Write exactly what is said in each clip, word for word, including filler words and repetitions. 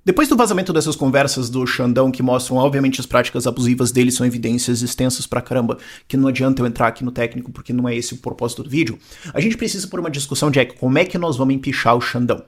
Depois do vazamento dessas conversas do Xandão que mostram, obviamente, as práticas abusivas dele são evidências extensas pra caramba, que não adianta eu entrar aqui no técnico porque não é esse o propósito do vídeo, a gente precisa por uma discussão de como é que nós vamos empichar o Xandão.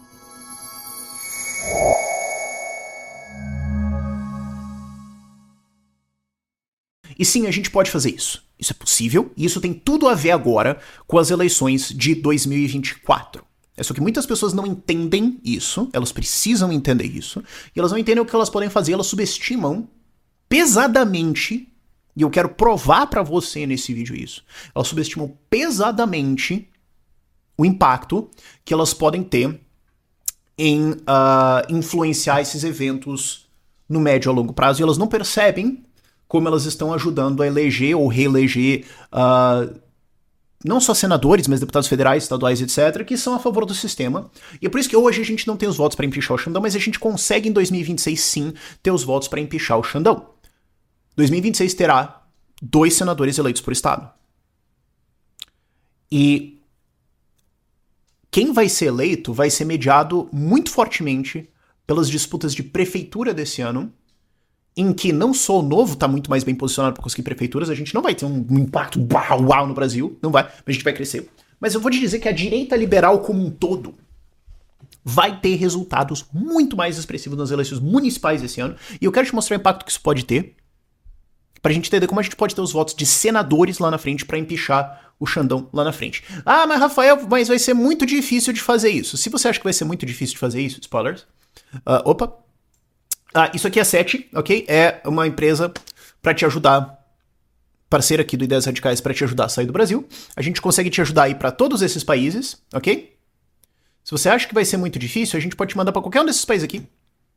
E sim, a gente pode fazer isso. Isso é possível, e isso tem tudo a ver agora com as eleições de dois mil e vinte e quatro. É só que muitas pessoas não entendem isso, elas precisam entender isso, e elas não entendem o que elas podem fazer, elas subestimam pesadamente, e eu quero provar pra você nesse vídeo isso, elas subestimam pesadamente o impacto que elas podem ter em uh, influenciar esses eventos no médio a longo prazo, e elas não percebem como elas estão ajudando a eleger ou reeleger uh, não só senadores, mas deputados federais, estaduais, etcétera, que são a favor do sistema. E é por isso que hoje a gente não tem os votos para empichar o Xandão, mas a gente consegue em dois mil e vinte e seis sim ter os votos para empichar o Xandão. dois mil e vinte e seis terá dois senadores eleitos por estado. E quem vai ser eleito vai ser mediado muito fortemente pelas disputas de prefeitura desse ano, em que não só o Novo está muito mais bem posicionado para conseguir prefeituras, a gente não vai ter um impacto uau, uau no Brasil, não vai, mas a gente vai crescer. Mas eu vou te dizer que a direita liberal como um todo vai ter resultados muito mais expressivos nas eleições municipais esse ano, e eu quero te mostrar o impacto que isso pode ter, pra gente entender como a gente pode ter os votos de senadores lá na frente para empichar o Xandão lá na frente. Ah, mas Rafael, mas vai ser muito difícil de fazer isso. Se você acha que vai ser muito difícil de fazer isso, spoilers, uh, opa, Ah, isso aqui é sete, ok? É uma empresa para te ajudar, parceira aqui do Ideias Radicais para te ajudar a sair do Brasil. A gente consegue te ajudar a ir para todos esses países, ok? Se você acha que vai ser muito difícil, a gente pode te mandar para qualquer um desses países aqui.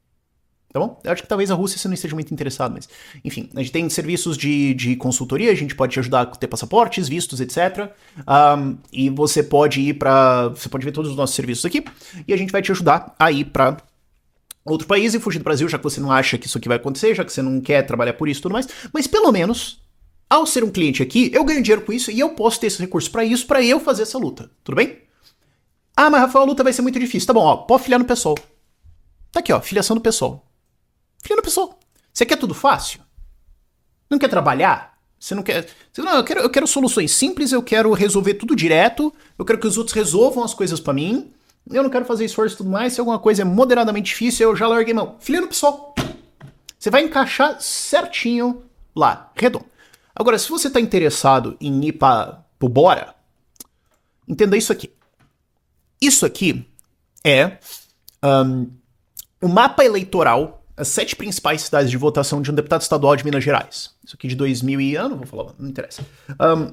Tá bom? Eu acho que talvez a Rússia você não esteja muito interessado, mas... Enfim, a gente tem serviços de, de consultoria, a gente pode te ajudar a ter passaportes, vistos, etcétera. Um, e você pode ir para... Você pode ver todos os nossos serviços aqui. E a gente vai te ajudar a ir para outro país e fugir do Brasil, já que você não acha que isso aqui vai acontecer, já que você não quer trabalhar por isso e tudo mais. Mas pelo menos, ao ser um cliente aqui, eu ganho dinheiro com isso e eu posso ter esse recurso pra isso, pra eu fazer essa luta. Tudo bem? Ah, mas Rafael, a luta vai ser muito difícil. Tá bom, ó, pode filiar no PSOL. Tá aqui, ó, filiação no PSOL. Filia no PSOL. Você quer tudo fácil? Não quer trabalhar? Você não quer... Você, não, eu quero, eu quero soluções simples, eu quero resolver tudo direto, eu quero que os outros resolvam as coisas pra mim. Eu não quero fazer esforço e tudo mais, se alguma coisa é moderadamente difícil, eu já larguei mão. Filia no PSOL. Você vai encaixar certinho lá, redondo. Agora, se você tá interessado em ir para pro Bora, entenda isso aqui. Isso aqui é um, o mapa eleitoral, as sete principais cidades de votação de um deputado estadual de Minas Gerais. Isso aqui de dois mil e... Eu não vou falar, não interessa. Um,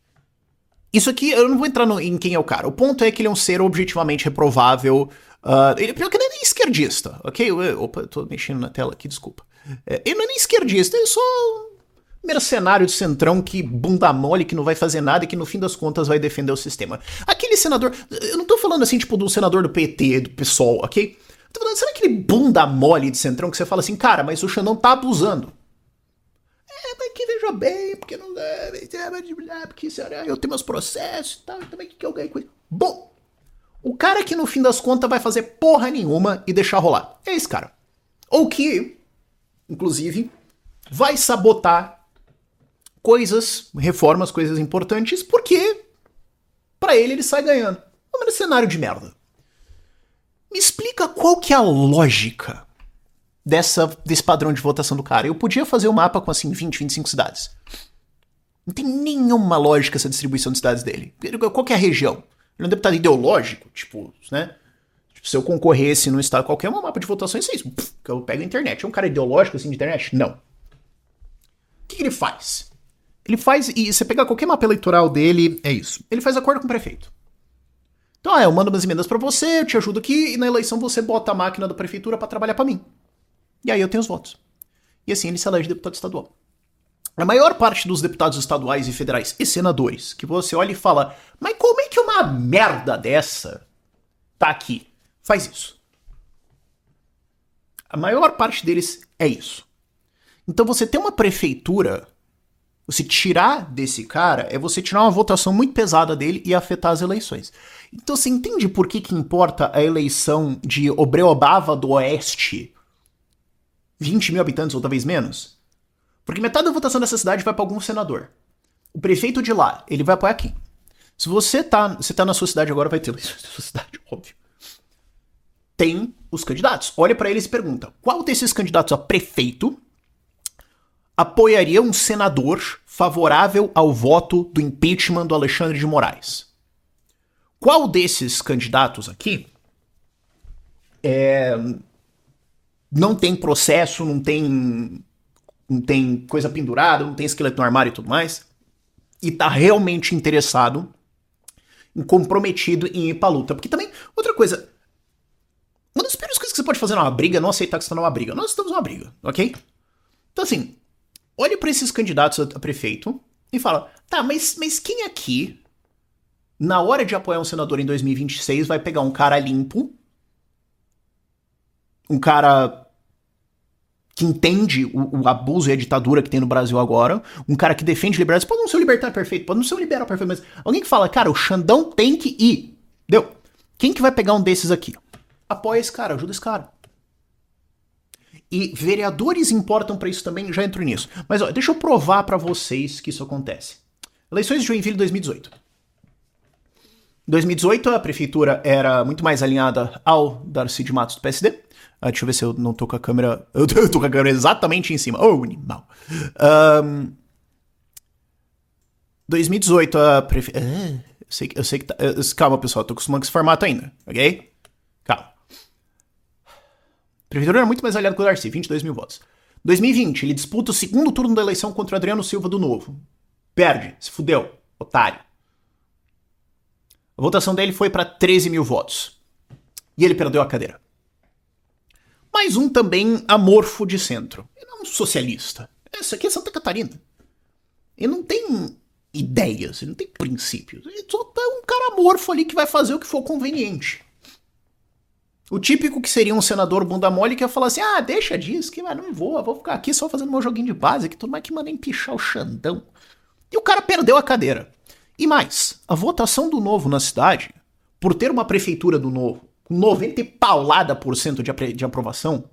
Isso aqui, eu não vou entrar no, em quem é o cara. O ponto é que ele é um ser objetivamente reprovável. Uh, ele, pior que ele é nem esquerdista, ok? Eu, opa, eu tô mexendo na tela aqui, desculpa. É, ele não é nem esquerdista, ele é só um mercenário de centrão que bunda mole, que não vai fazer nada e que no fim das contas vai defender o sistema. Aquele senador, eu não tô falando assim, tipo, do senador do P T, do PSOL, ok? Eu tô falando, sabe aquele bunda mole de centrão que você fala assim, cara, mas o Xandão tá abusando. É, mas que veja bem, porque não deve, porque eu tenho meus processos e tal, também o que eu ganho com isso? Bom, o cara que no fim das contas vai fazer porra nenhuma e deixar rolar. É esse cara. Ou que, inclusive, vai sabotar coisas, reformas, coisas importantes, porque pra ele ele sai ganhando. É um mercenário de merda. Me explica qual que é a lógica Dessa, desse padrão de votação do cara. Eu podia fazer um mapa com, assim, vinte, vinte e cinco cidades. Não tem nenhuma lógica essa distribuição de cidades dele. Qual que é a região? Ele é um deputado ideológico, tipo, né? Tipo, se eu concorresse num estado qualquer, um mapa de votações é isso. Pff, que eu pego a internet. É um cara ideológico, assim, de internet? Não. O que, que ele faz? Ele faz, e você pegar qualquer mapa eleitoral dele, é isso. Ele faz acordo com o prefeito. Então, ah, eu mando umas emendas pra você, eu te ajudo aqui, e na eleição você bota a máquina da prefeitura pra trabalhar pra mim. E aí eu tenho os votos. E assim ele se elege deputado estadual. A maior parte dos deputados estaduais e federais e senadores que você olha e fala, mas como é que uma merda dessa tá aqui? Faz isso. A maior parte deles é isso. Então você tem uma prefeitura Você tirar desse cara é você tirar uma votação muito pesada dele e afetar as eleições. Então você entende por que, que importa a eleição de Obreobava do Oeste? vinte mil habitantes ou talvez menos? Porque metade da votação dessa cidade vai para algum senador. O prefeito de lá, ele vai apoiar quem? Se você tá, você tá na sua cidade agora, vai ter eleições na sua cidade, óbvio. Tem os candidatos. Olha para eles e pergunta, qual desses candidatos a prefeito apoiaria um senador favorável ao voto do impeachment do Alexandre de Moraes? Qual desses candidatos aqui é, não tem processo, não tem, não tem coisa pendurada, não tem esqueleto no armário e tudo mais, e tá realmente interessado, comprometido em ir pra luta? Porque também, outra coisa, uma das piores coisas que você pode fazer numa briga é não aceitar que você tá numa briga. Nós estamos numa briga, ok? Então assim, olhe pra esses candidatos a prefeito e fala, tá, mas, mas quem aqui, na hora de apoiar um senador em dois mil e vinte e seis, vai pegar um cara limpo, um cara que entende o, o abuso e a ditadura que tem no Brasil agora, um cara que defende liberdade, pode não ser um libertário perfeito, pode não ser um liberal perfeito, mas alguém que fala, cara, o Xandão tem que ir. Deu? Quem que vai pegar um desses aqui? Apoia esse cara, ajuda esse cara. E vereadores importam pra isso também, já entro nisso. Mas ó, deixa eu provar pra vocês que isso acontece. Eleições de Joinville dois mil e dezoito. Em dois mil e dezoito, a prefeitura era muito mais alinhada ao Darcy de Matos do P S D. Ah, deixa eu ver se eu não tô com a câmera... Eu tô, eu tô com a câmera exatamente em cima. Oh, animal. Um, dois mil e dezoito, a prefeitura... Ah, eu, sei, eu sei que tá... Calma, pessoal, eu tô acostumado com esse formato ainda, ok? Calma. A prefeitura era muito mais aliada com o Darcy, vinte e dois mil votos. dois mil e vinte, ele disputa o segundo turno da eleição contra o Adriano Silva do Novo. Perde, se fudeu, otário. A votação dele foi para treze mil votos. E ele perdeu a cadeira. Mais um também amorfo de centro. Ele é um socialista. Esse aqui é Santa Catarina. Ele não tem ideias, ele não tem princípios. Ele só tá um cara amorfo ali que vai fazer o que for conveniente. O típico que seria um senador bunda mole que ia falar assim, ah, deixa disso, que não vou, vou ficar aqui só fazendo meu joguinho de base, que tudo mais que manda empichar o Xandão. E o cara perdeu a cadeira. E mais, a votação do Novo na cidade, por ter uma prefeitura do Novo com noventa e paulada por cento de, de aprovação,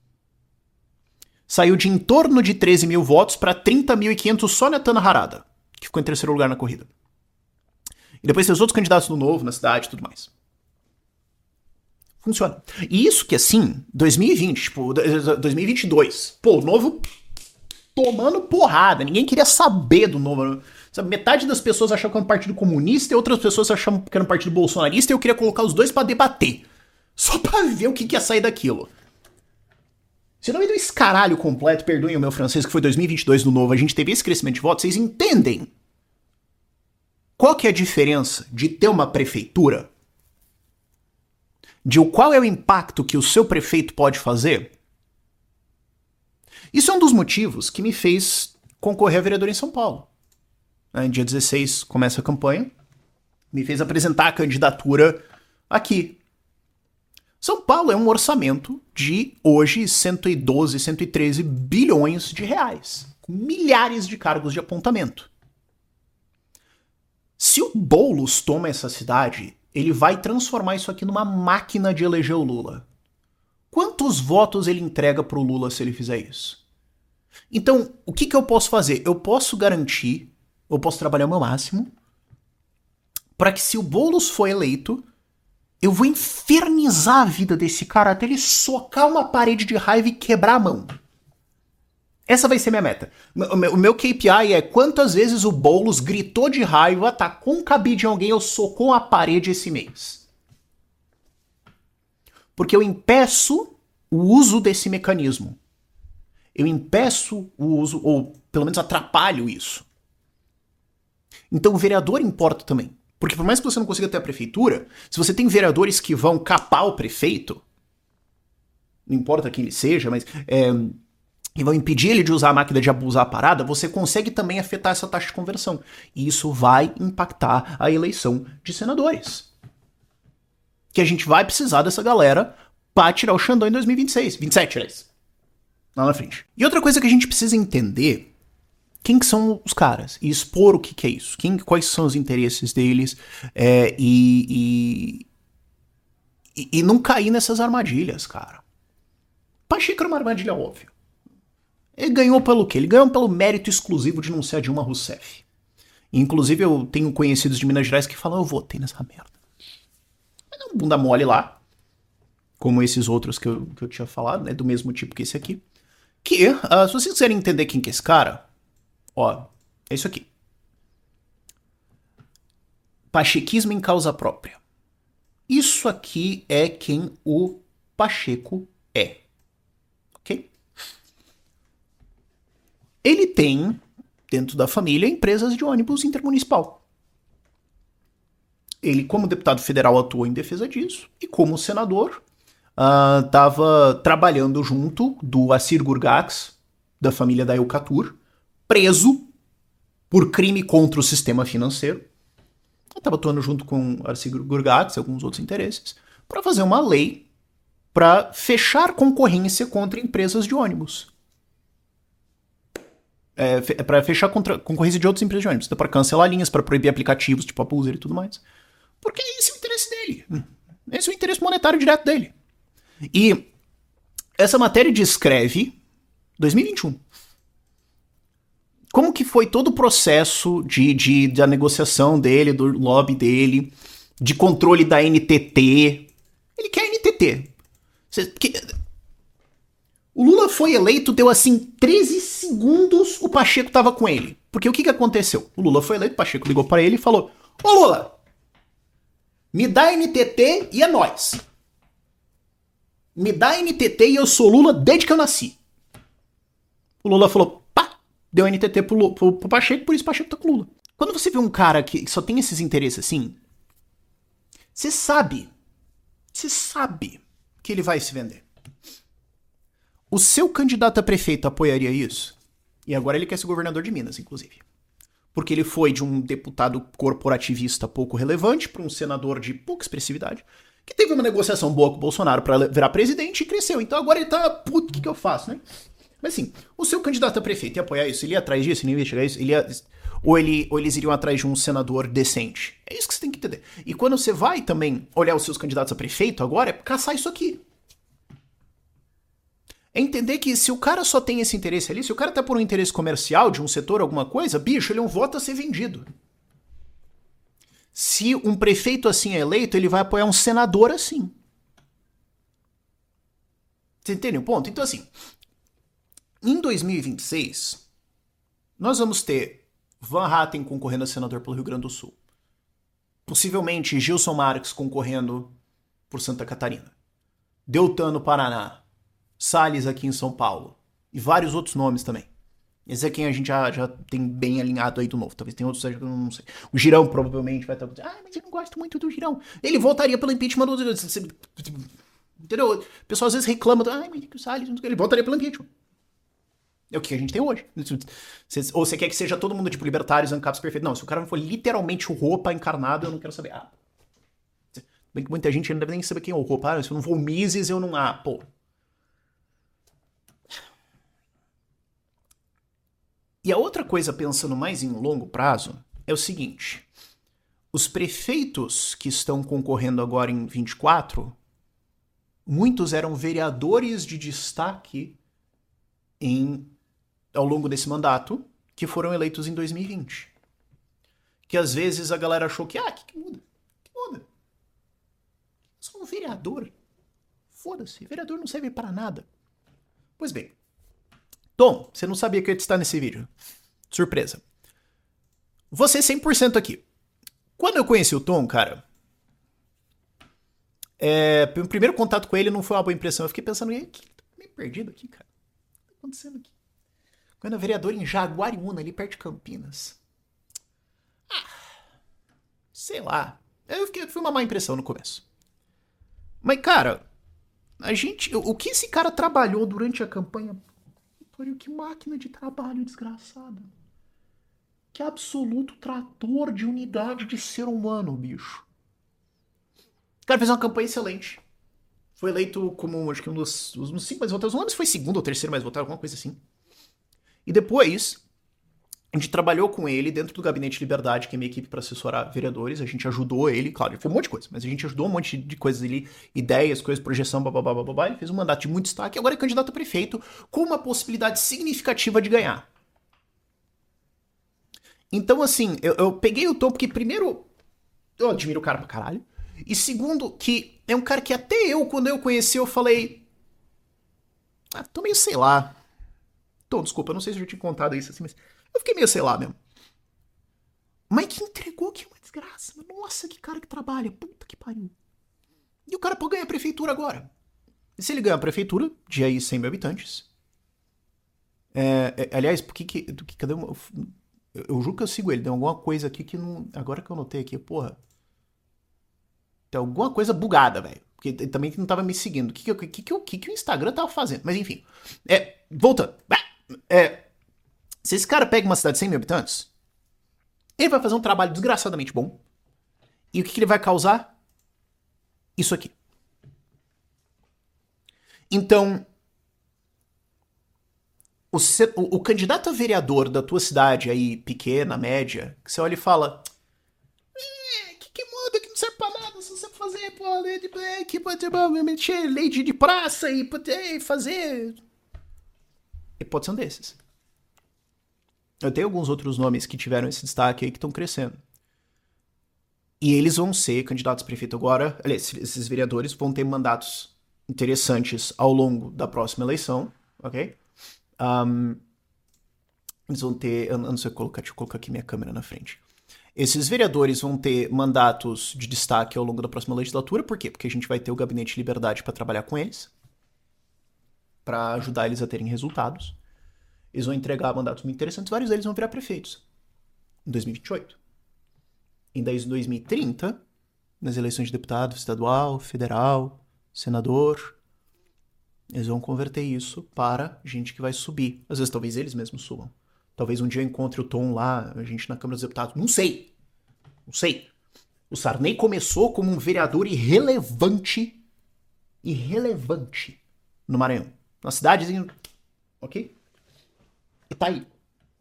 saiu de em torno de treze mil votos para trinta mil e quinhentos só na Tana Harada, que ficou em terceiro lugar na corrida. E depois tem os outros candidatos do Novo na cidade e tudo mais. Funciona. E isso que, assim, dois mil e vinte, tipo, dois mil e vinte e dois, pô, o Novo tomando porrada, ninguém queria saber do Novo. Sabe, metade das pessoas achavam que era um partido comunista e outras pessoas achavam que era um partido bolsonarista e eu queria colocar os dois pra debater. Só pra ver o que, que ia sair daquilo. Se não me deu esse caralho completo, perdoem o meu francês, que foi dois mil e vinte e dois do Novo, a gente teve esse crescimento de votos, vocês entendem qual que é a diferença de ter uma prefeitura? De qual é o impacto que o seu prefeito pode fazer? Isso é um dos motivos que me fez concorrer a vereador em São Paulo. Em dia dezesseis começa a campanha, me fez apresentar a candidatura aqui. São Paulo é um orçamento de, hoje, cento e doze, cento e treze bilhões de reais, com milhares de cargos de apontamento. Se o Boulos toma essa cidade, ele vai transformar isso aqui numa máquina de eleger o Lula. Quantos votos ele entrega pro Lula se ele fizer isso? Então, o que, que eu posso fazer? Eu posso garantir, eu posso trabalhar o meu máximo, para que se o Boulos for eleito, eu vou infernizar a vida desse cara até ele socar uma parede de raiva e quebrar a mão. Essa vai ser minha meta. O meu K P I é quantas vezes o Boulos gritou de raiva, tacou um cabide em alguém ou socou a parede esse mês. Porque eu impeço o uso desse mecanismo. Eu impeço o uso, ou pelo menos atrapalho isso. Então o vereador importa também. Porque por mais que você não consiga ter a prefeitura, se você tem vereadores que vão capar o prefeito, não importa quem ele seja, mas é, que vão impedir ele de usar a máquina de abusar a parada, você consegue também afetar essa taxa de conversão. E isso vai impactar a eleição de senadores. Que a gente vai precisar dessa galera para tirar o Xandão em dois mil e vinte e seis. vinte e sete, aliás. Lá na frente. E outra coisa que a gente precisa entender quem que são os caras e expor o que, que é isso, quem, quais são os interesses deles é, e, e, e não cair nessas armadilhas, cara. Pacheco era uma armadilha óbvia. Ele ganhou pelo quê? Ele ganhou pelo mérito exclusivo de não ser a Dilma Rousseff. Inclusive eu tenho conhecidos de Minas Gerais que falam, eu votei nessa merda. Mas é um bunda mole lá, como esses outros que eu, que eu tinha falado, né, do mesmo tipo que esse aqui. Que, uh, se vocês quiserem entender quem que é esse cara, ó, é isso aqui. Pachequismo em causa própria. Isso aqui é quem o Pacheco é. Ok? Ele tem, dentro da família, empresas de ônibus intermunicipal. Ele, como deputado federal, atuou em defesa disso. E como senador, estava uh, trabalhando junto do Assir Gurgax, da família da Eucatur, preso por crime contra o sistema financeiro. Estava atuando junto com Assir Gurgax e alguns outros interesses para fazer uma lei para fechar concorrência contra empresas de ônibus. É, para fechar contra, concorrência de outras empresas de ônibus. Então, para cancelar linhas, para proibir aplicativos tipo a Pulser e tudo mais. Porque esse é o interesse dele. Esse é o interesse monetário direto dele. E essa matéria descreve dois mil e vinte e um. Como que foi todo o processo de, de, da negociação dele, do lobby dele, de controle da N T T. Ele quer N T T. Cê, que, o Lula foi eleito, deu assim treze segundos, o Pacheco tava com ele. Porque o que que aconteceu? O Lula foi eleito, o Pacheco ligou pra ele e falou, ô Lula, me dá N T T e é nóis. Me dá N T T e eu sou Lula desde que eu nasci. O Lula falou, pá, deu N T T pro, pro, pro Pacheco, por isso o Pacheco tá com o Lula. Quando você vê um cara que só tem esses interesses assim, você sabe, você sabe que ele vai se vender. O seu candidato a prefeito apoiaria isso? E agora ele quer ser governador de Minas, inclusive. Porque ele foi de um deputado corporativista pouco relevante para um senador de pouca expressividade, que teve uma negociação boa com o Bolsonaro para virar presidente e cresceu. Então agora ele tá, puto, o que, que eu faço, né? Mas assim, o seu candidato a prefeito ia apoiar isso? Ele ia atrás disso? Ele ia investigar isso? Ele ia... Ou, ele, ou eles iriam atrás de um senador decente? É isso que você tem que entender. E quando você vai também olhar os seus candidatos a prefeito agora, é caçar isso aqui. É entender que se o cara só tem esse interesse ali, se o cara tá por um interesse comercial de um setor, alguma coisa, bicho, ele é um voto a ser vendido. Se um prefeito assim é eleito, ele vai apoiar um senador assim. Você entende o ponto? Então assim, em dois mil e vinte e seis, nós vamos ter Van Hatten concorrendo a senador pelo Rio Grande do Sul. Possivelmente Gilson Marques concorrendo por Santa Catarina. Deltan no Paraná. Salles aqui em São Paulo. E vários outros nomes também. Esse é quem a gente já, já tem bem alinhado aí do novo. Talvez tenha outros que eu não sei. O Girão provavelmente vai estar... Ah, mas eu não gosto muito do Girão. Ele voltaria pelo impeachment do... Entendeu? O pessoal às vezes reclama. Ah, mas o Salles... Ele voltaria pelo impeachment. É o que a gente tem hoje. Ou você quer que seja todo mundo tipo libertários, ancaps perfeitos. Não, se o cara não for literalmente o Roupa encarnado, eu não quero saber. Ah, bem que muita gente não deve nem saber quem é o Roupa. Ah, se eu não for o Mises, eu não... Ah, pô... E a outra coisa, pensando mais em longo prazo, é o seguinte. Os prefeitos que estão concorrendo agora em vinte e quatro, muitos eram vereadores de destaque em, ao longo desse mandato, que foram eleitos em dois mil e vinte. Que às vezes a galera achou que, ah, o que, que muda? O que muda? Eu sou um vereador. Foda-se, vereador não serve para nada. Pois bem. Tom, você não sabia que eu ia estar nesse vídeo. Surpresa. Você cem por cento aqui. Quando eu conheci o Tom, cara, é, o primeiro contato com ele não foi uma boa impressão. Eu fiquei pensando, e aí, que tá meio perdido aqui, cara? O que tá acontecendo aqui? Quando é vereador em Jaguariúna, ali perto de Campinas. Ah, sei lá. Eu fiquei, foi uma má impressão no começo. Mas, cara, a gente... O que esse cara trabalhou durante a campanha... Que máquina de trabalho desgraçada. Que absoluto trator de unidade de ser humano, bicho. O cara fez uma campanha excelente. Foi eleito como, acho que um dos, um dos cinco mais votados. Não lembro se foi segundo ou terceiro mais votado, alguma coisa assim. E depois, A gente trabalhou com ele dentro do Gabinete Liberdade, que é minha equipe para assessorar vereadores. A gente ajudou ele, claro, ele fez um monte de coisa, mas a gente ajudou um monte de coisas ali, ideias, coisas, projeção, babá, babá. Ele fez um mandato de muito destaque e agora é candidato a prefeito com uma possibilidade significativa de ganhar. Então, assim, eu, eu peguei o tom porque, primeiro, eu admiro o cara pra caralho. E segundo, que é um cara que até eu, quando eu conheci, eu falei... Ah, tô meio sei lá. Tô, desculpa, eu não sei se eu já tinha contado isso assim, mas... Eu fiquei meio sei lá mesmo. Mas que entregou que é uma desgraça. Nossa, que cara que trabalha. Puta que pariu. E o cara pode ganhar a prefeitura agora. E se ele ganhar a prefeitura, de aí cem mil habitantes... É, é, aliás, por que que... Cadê uma... Eu, eu juro que eu sigo ele. Tem alguma coisa aqui que não... Agora que eu notei aqui, porra... Tem alguma coisa bugada, velho. Porque ele também não tava me seguindo. O que que, que, que, que, que o Instagram tava fazendo? Mas enfim. É, voltando. É... Se esse cara pega uma cidade de cem mil habitantes, ele vai fazer um trabalho desgraçadamente bom. E o que, que ele vai causar? Isso aqui. Então, o, o, o candidato a vereador da tua cidade aí, pequena, média, que você olha e fala... É, que, que muda, que não serve pra nada, se você fazer, pô, lei de black, mexer lei de, de praça e poder fazer... E pode ser um desses. Eu tenho alguns outros nomes que tiveram esse destaque aí que estão crescendo. E eles vão ser candidatos a prefeito agora. Aliás, esses vereadores vão ter mandatos interessantes ao longo da próxima eleição, ok? Um, eles vão ter... Eu não sei colocar, deixa eu colocar aqui minha câmera na frente. Esses vereadores vão ter mandatos de destaque ao longo da próxima legislatura. Por quê? Porque a gente vai ter o Gabinete de Liberdade para trabalhar com eles. Para ajudar eles a terem resultados. Eles vão entregar mandatos muito interessantes, vários deles vão virar prefeitos em dois mil e vinte e oito. Em dois mil e trinta, nas eleições de deputado estadual, federal, senador, eles vão converter isso para gente que vai subir. Às vezes talvez eles mesmos subam. Talvez um dia eu encontre o Tom lá, a gente na Câmara dos Deputados. Não sei. Não sei. O Sarney começou como um vereador irrelevante, irrelevante no Maranhão. Uma cidadezinha, ok? E tá aí.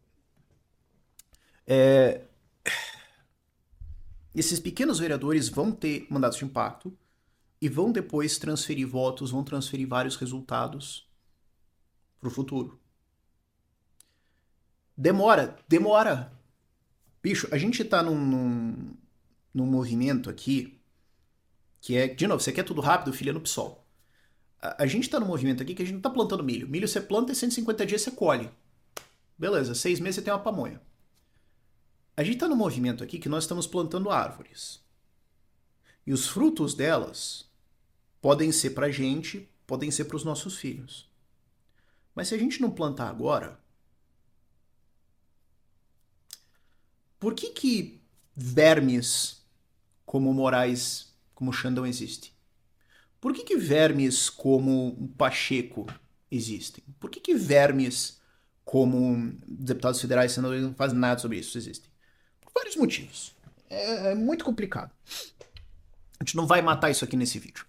É... Esses pequenos vereadores vão ter mandatos de impacto e vão depois transferir votos, vão transferir vários resultados pro futuro. Demora, demora. Bicho, a gente tá num, num, num movimento aqui que é, de novo, você quer tudo rápido, filha no PSOL. A, a gente tá num movimento aqui que a gente não tá plantando milho. Milho você planta e cento e cinquenta dias você colhe. Beleza, seis meses você tem uma pamonha. A gente tá num movimento aqui que nós estamos plantando árvores. E os frutos delas podem ser pra gente, podem ser pros nossos filhos. Mas se a gente não plantar agora, por que que vermes como Moraes, como Xandão existe? Por que que vermes como o Pacheco existem? Por que que vermes como deputados federais e senadores não fazem nada sobre isso existem? Por vários motivos. É, é muito complicado. A gente não vai matar isso aqui nesse vídeo.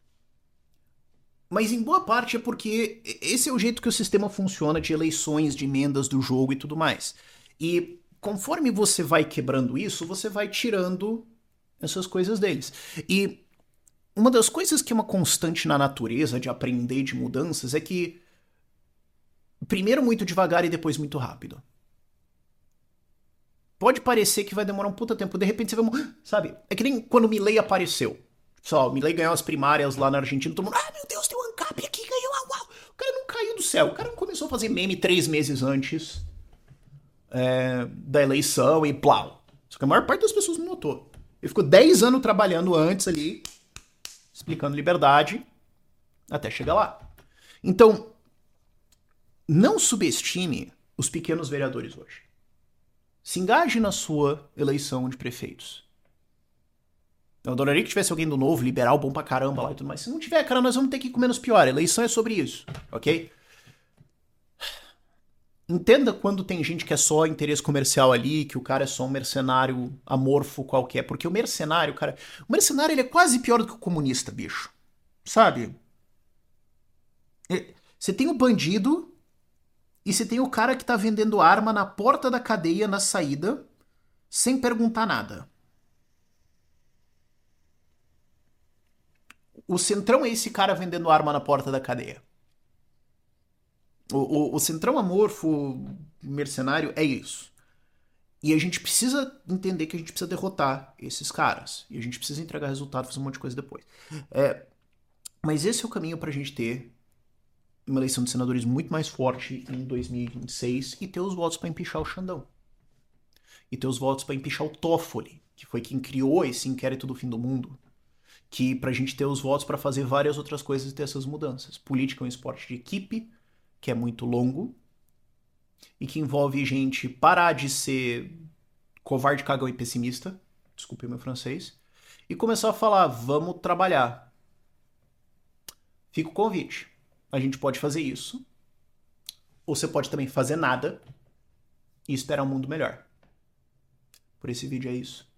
Mas em boa parte é porque esse é o jeito que o sistema funciona de eleições, de emendas do jogo e tudo mais. E conforme você vai quebrando isso, você vai tirando essas coisas deles. E uma das coisas que é uma constante na natureza de aprender de mudanças é que primeiro muito devagar e depois muito rápido. Pode parecer que vai demorar um puta tempo, de repente você vai... Sabe? É que nem quando o Milei apareceu. Só, o Milei ganhou as primárias lá na Argentina, todo mundo... Ah, meu Deus, tem um ANCAP aqui, ganhou, uau, uau. O cara não caiu do céu. O cara não começou a fazer meme três meses antes é, da eleição e plau. Só que a maior parte das pessoas não notou. Ele ficou dez anos trabalhando antes ali, explicando liberdade, até chegar lá. Então, não subestime os pequenos vereadores hoje. Se engaje na sua eleição de prefeitos. Eu adoraria que tivesse alguém do Novo, liberal, bom pra caramba lá e tudo mais. Se não tiver, cara, nós vamos ter que ir com menos pior. A eleição é sobre isso, ok? Entenda quando tem gente que é só interesse comercial ali, que o cara é só um mercenário amorfo qualquer. Porque o mercenário, cara... O mercenário, ele é quase pior do que o comunista, bicho. Sabe? Você tem o bandido... E você tem o cara que tá vendendo arma na porta da cadeia, na saída, sem perguntar nada. O Centrão é esse cara vendendo arma na porta da cadeia. O, o, o Centrão amorfo, mercenário, é isso. E a gente precisa entender que a gente precisa derrotar esses caras. E a gente precisa entregar resultado, fazer um monte de coisa depois. É, mas esse é o caminho pra gente ter uma eleição de senadores muito mais forte em dois mil e vinte e seis e ter os votos pra empichar o Xandão. E ter os votos pra empichar o Toffoli, que foi quem criou esse inquérito do fim do mundo. Que pra gente ter os votos pra fazer várias outras coisas e ter essas mudanças. Política é um esporte de equipe, que é muito longo, e que envolve gente parar de ser covarde, cagão e pessimista, desculpe meu francês, e começar a falar, vamos trabalhar. Fica o convite. A gente pode fazer isso, ou você pode também fazer nada e esperar um mundo melhor. Por esse vídeo é isso.